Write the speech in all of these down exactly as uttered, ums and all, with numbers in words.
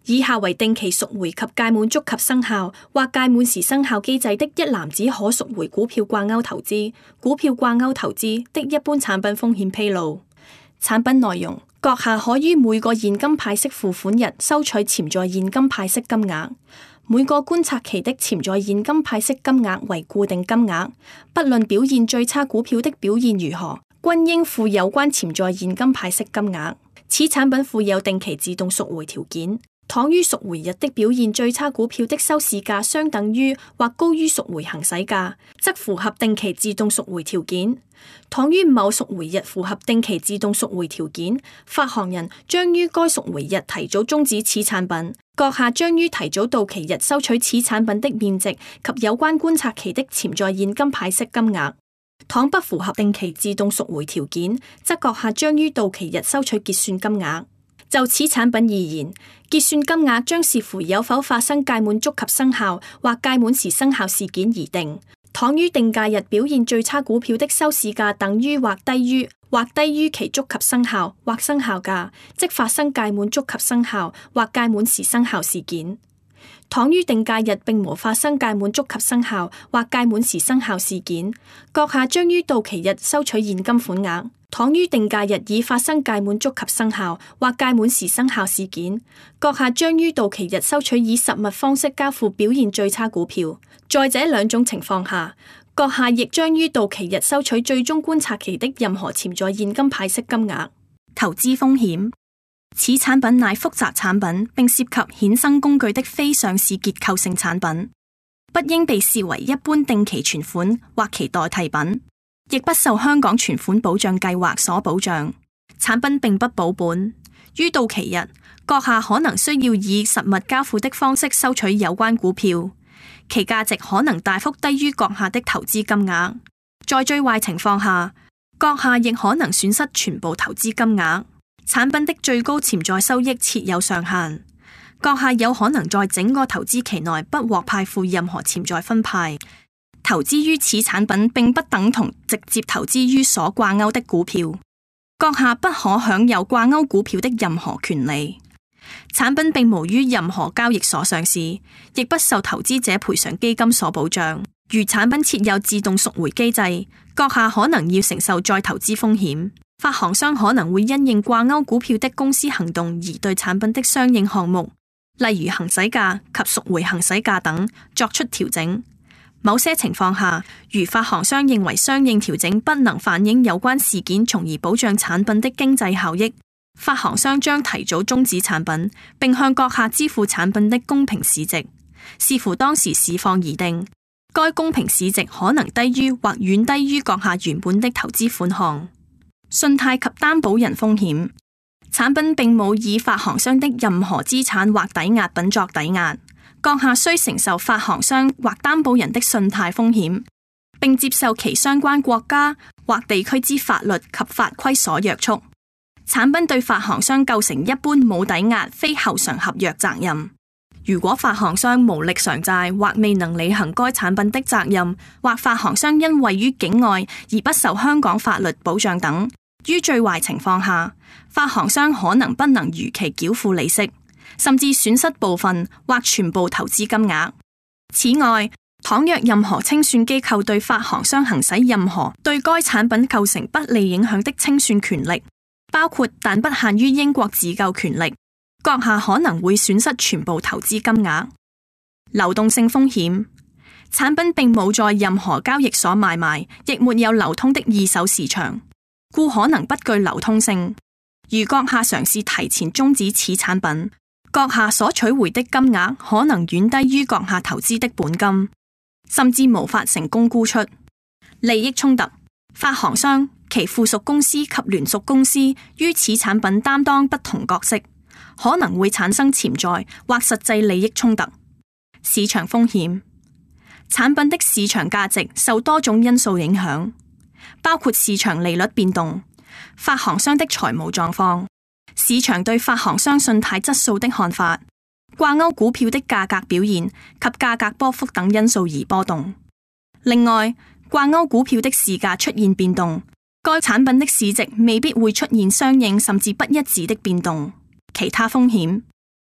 以下為定期贖回及屆滿足及生效或屆滿時生效機制的一籃子可贖回股票掛鈎投資、股票掛鈎投資的一般產品風險披露。產品內容：閣下可於每個現金派息付款日收取潛在現金派息金額，每個觀察期的潛在現金派息金額為固定金額，不論表現最差股票的表現如何，均應付有關潛在現金派息金額。此產品附有定期自動贖回條件。倘於贖回日的表現最差股票的收市價相等於或高於贖回行使價，則符合定期自動贖回條件。倘於某贖回日符合定期自動贖回條件，發行人將於該贖回日提早終止此產品。閣下將於提早到期日收取此產品的面值及有關觀察期的潛在現金派息金額。倘不符合定期自動贖回條件，則閣下將於到期日收取結算金額。就此產品而言，結算金額將視乎有否發生屆滿足及生效或屆滿時生效事件而定。倘於定價日表現最差股票的收市價等於或低於或低於其觸及生效或生效價，即發生屆滿觸及生效或屆滿時生效事件。倘於定價日並無發生屆滿觸及生效或屆滿時生效事件，閣下將於到期日收取現金款額。倘於定價日已發生屆滿觸及生效或屆滿時生效事件，閣下將於到期日收取以實物方式交付表現最差股票。在這兩種情況下，閣下亦將於到期日收取最終觀察期的任何潛在現金派息金額。投資風險：此產品乃複雜產品，並涉及衍生工具的非上市結構性產品，不應被視為一般定期存款或其代替品，亦不受香港存款保障計劃所保障。產品並不保本，於到期日，閣下可能需要以實物交付的方式收取有關股票，其價值可能大幅低於閣下的投資金額。在最壞情況下，閣下亦可能損失全部投資金額。產品的最高潛在收益設有上限，閣下有可能在整個投資期內不獲派付任何潛在分派。投資於此產品並不等同直接投資於所掛鈎的股票，閣下不可享有掛鈎股票的任何權利。產品並無於任何交易所上市，亦不受投資者賠償基金所保障。如產品設有自動贖回機制，閣下可能要承受再投資風險。發行商可能會因應掛鈎股票的公司行動而對產品的相應項目，例如行使價及贖回行使價等作出調整。某些情況下，如發行商認為相應調整不能反映有關事件，從而保障產品的經濟效益，發行商將提早終止產品，並向閣下支付產品的公平市值，視乎當時市況而定。該公平市值可能低於或遠低於閣下原本的投資款項。信貸及擔保人風險：產品並冇以發行商的任何資產或抵押品作抵押，閣下需承受發行商或擔保人的信貸風險，並接受其相關國家或地區之法律及法規所約束。產品對發行商構成一般冇抵押非後償合約責任。如果發行商無力償債或未能履行該產品的責任，或發行商因位於境外而不受香港法律保障等，於最壞情況下，發行商可能不能如期繳付利息，甚至損失部分或全部投資金額。此外，倘若任何清算機構對發行商行使任何對該產品構成不利影響的清算權力，包括但不限於英國自救權力，閣下可能會損失全部投資金額。流動性風險：產品並冇在任何交易所買賣，亦沒有流通的二手市場，故可能不具流通性。如閣下嘗試提前終止此產品，閣下所取回的金額可能遠低於閣下投資的本金，甚至無法成功沽出。利益衝突：發行商、其附屬公司及聯屬公司於此產品擔當不同角色，可能會產生潛在或實際利益衝突。市場風險：產品的市場價值受多種因素影響，包括市場利率變動、發行商的財務狀況、市場對發行商信貸質素的看法、掛鈎股票的價格表現及價格波幅等因素而波動。另外，掛鈎股票的市價出現變動，該產品的市值未必會出現相應甚至不一致的變動。其他風險：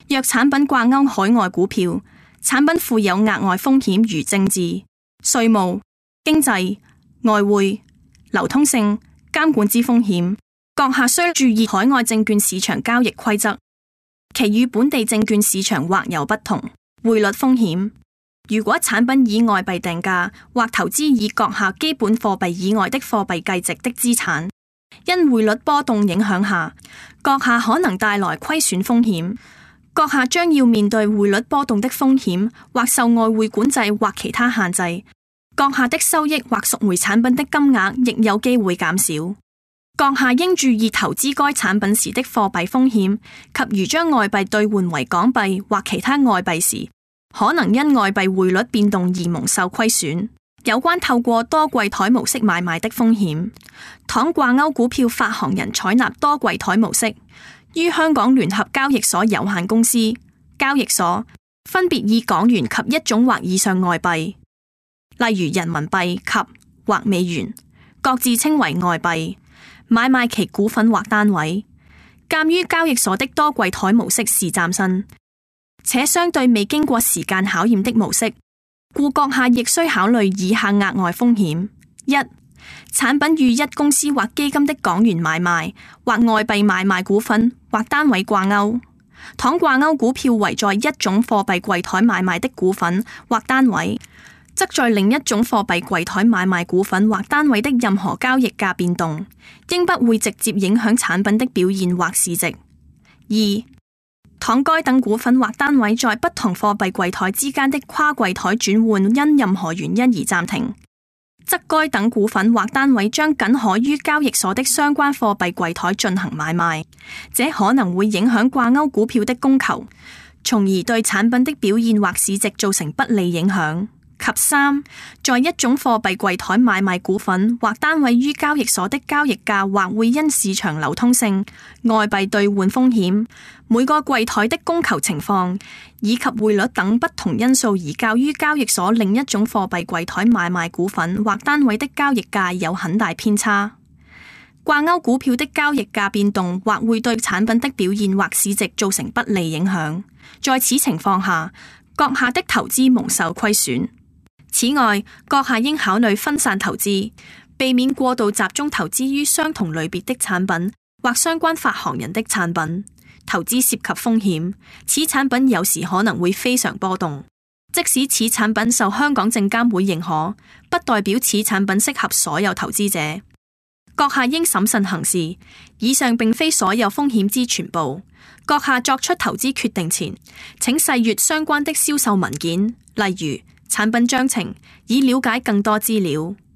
若產品掛鈎海外股票，產品附有額外風險如政治、稅務、經濟、外匯、流通性、監管之風險，閣下需注意海外證券市場交易規則，其與本地證券市場或有不同。匯率風險，如果產品以外幣定價或投資以閣下基本貨幣以外的貨幣計值的資產，因匯率波動影響下，閣下可能帶來虧損風險。閣下將要面對匯率波動的風險，或受外匯管制或其他限制。閣下的收益或贖回產品的金額亦有機會減少。閣下應注意投資該產品時的貨幣風險，及如將外幣兌換為港幣或其他外幣時，可能因外幣匯率變動而蒙受虧損。有關透過多櫃台模式買賣的風險，倘掛鈎股票發行人採納多櫃台模式，於香港聯合交易所有限公司交易所分別以港元及一種或以上外幣，例如人民幣及或美元，各自稱為外幣，買賣其股份或單位。鑒於交易所的多櫃台模式是嶄新且相對未經過時間考驗的模式，故閣下亦需考慮以下額外風險：一、產品與一公司或基金的港元買賣或外幣買賣股份或單位掛鈎，倘掛鈎股票為在一種貨幣櫃台買賣的股份或單位，則在另一種貨幣櫃台買賣股份或單位的任何交易價變動，應不會直接影響產品的表現或市值。二、倘該等股份或單位在不同貨幣櫃台之間的跨櫃台轉換因任何原因而暫停，則該等股份或單位將僅可於交易所的相關貨幣櫃台進行買賣，這可能會影響掛鈎股票的供求，從而對產品的表現或市值造成不利影響。及三，在一種貨幣櫃台買賣股份或單位於交易所的交易價或會因市場流通性、外幣兌換風險、每個櫃台的供求情況以及匯率等不同因素而較於交易所另一種貨幣櫃台買賣股份或單位的交易價有很大偏差。掛鈎股票的交易價變動或會對產品的表現或市值造成不利影響，在此情況下，閣下的投資蒙受虧損。此外，閣下應考慮分散投資，避免過度集中投資於相同類別的產品或相關發行人的產品。投資涉及風險，此產品有時可能會非常波動。即使此產品受香港證監會認可，不代表此產品適合所有投資者。閣下應審慎行事。以上並非所有風險之全部。閣下作出投資決定前，請細閱相關的銷售文件，例如產品章程，以了解更多資料。